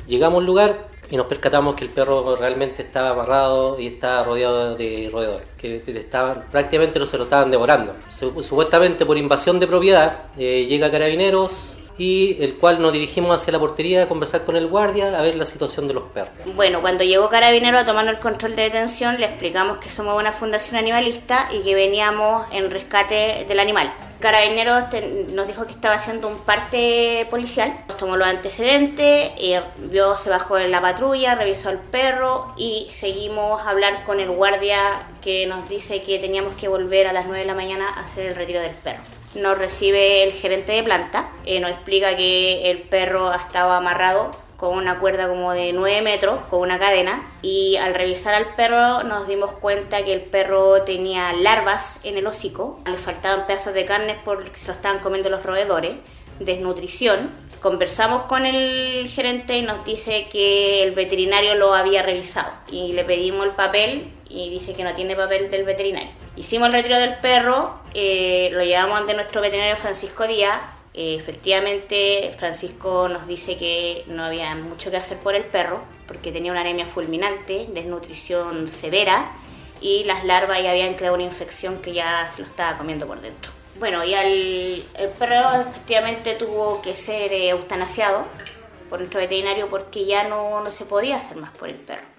Llegamos al lugar y nos percatamos que el perro realmente estaba amarrado y estaba rodeado de roedores, que prácticamente se lo estaban devorando. Supuestamente por invasión de propiedad, llega Carabineros y el cual nos dirigimos hacia la portería a conversar con el guardia a ver la situación de los perros. Bueno, cuando llegó Carabinero a tomarnos el control de detención, le explicamos que somos una fundación animalista y que veníamos en rescate del animal. Carabineros nos dijo que estaba haciendo un parte policial, tomó los antecedentes, se bajó de la patrulla, revisó al perro y seguimos a hablar con el guardia que nos dice que teníamos que volver a las 9 de la mañana a hacer el retiro del perro. Nos recibe el gerente de planta, nos explica que el perro estaba amarrado con una cuerda como de 9 metros, con una cadena, y al revisar al perro nos dimos cuenta que el perro tenía larvas en el hocico, le faltaban pedazos de carne porque se lo estaban comiendo los roedores, desnutrición. Conversamos con el gerente y nos dice que el veterinario lo había revisado y le pedimos el papel y dice que no tiene papel del veterinario. Hicimos el retiro del perro, lo llevamos ante nuestro veterinario Francisco Díaz. Efectivamente, Francisco nos dice que no había mucho que hacer por el perro porque tenía una anemia fulminante, desnutrición severa y las larvas ya habían creado una infección que ya se lo estaba comiendo por dentro. Bueno, y el perro efectivamente tuvo que ser eutanasiado por nuestro veterinario porque ya no se podía hacer más por el perro.